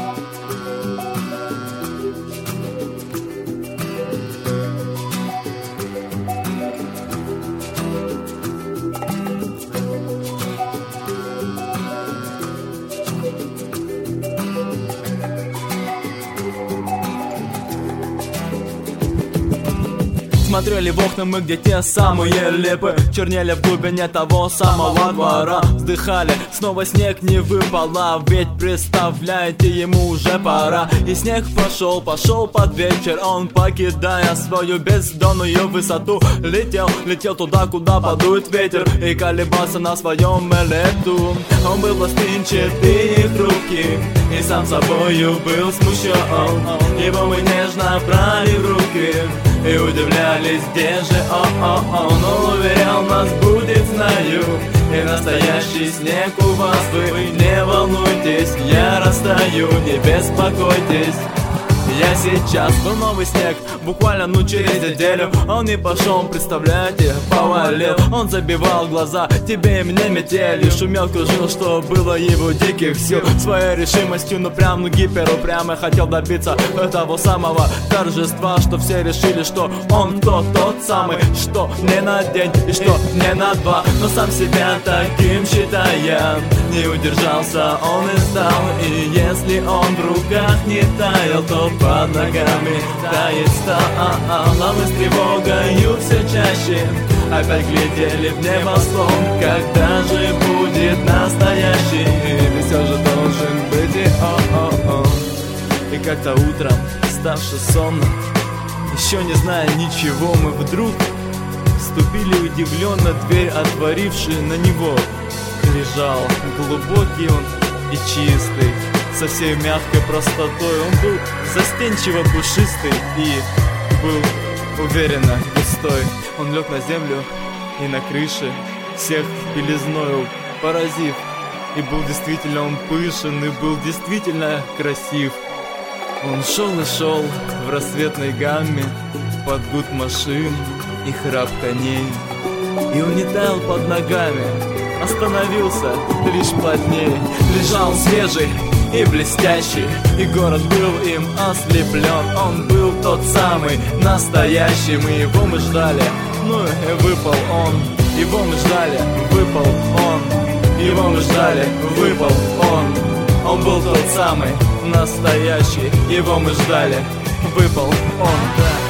Смотрели в окна мы, где те самые липы чернели в глубине того самого двора. Вздыхали, снова снег не выпало, ведь представляете, ему уже пора. И снег пошел под вечер, он, покидая свою бездонную высоту, летел туда, куда подует ветер, и колебался на своем лету. Он был пластинчатый и хрупкий, и сам собою был смущен. Его мы нежно брали в руки и удивлялись, где же он уверял нас, будет, знаю. И настоящий снег у вас, вы не волнуйтесь, я растаю, не беспокойтесь. Я сейчас был новый снег, буквально через неделю. Он не пошел, представляете, повалил. Он забивал глаза тебе и мне метелью, шумел, кружил, что было его диких сил. Своей решимостью, но прям гиперупрямо хотел добиться того самого торжества, что все решили, что он тот самый, что не на день и что не на два. Но сам себя таким считая, не удержался он и стал. И если он в руках не таял, то под ногами тает стал. А мы с тревогою все чаще опять глядели в небосклон. Когда же будет настоящий? Ведь все же должен быть и он. И как-то утром, ставши сонно, еще не зная ничего, мы вдруг вступили удивленно, дверь отворивший на него. Лежал глубокий он и чистый, со всей мягкой простотой. Он был застенчиво пушистый и был уверенно густой. Он лег на землю и на крыше, всех белизною поразив. И был действительно он пышен, и был действительно красив. Он шел и шел в рассветной гамме под гуд машин и храп коней. И он не таял под ногами, остановился лишь плотнее. Лежал свежий и блестящий, и город был им ослеплен. Он был тот самый настоящий, мы ждали, ну и выпал он. Его мы ждали, выпал он. Его мы ждали, выпал он. Он был тот самый настоящий, его мы ждали, выпал он, да.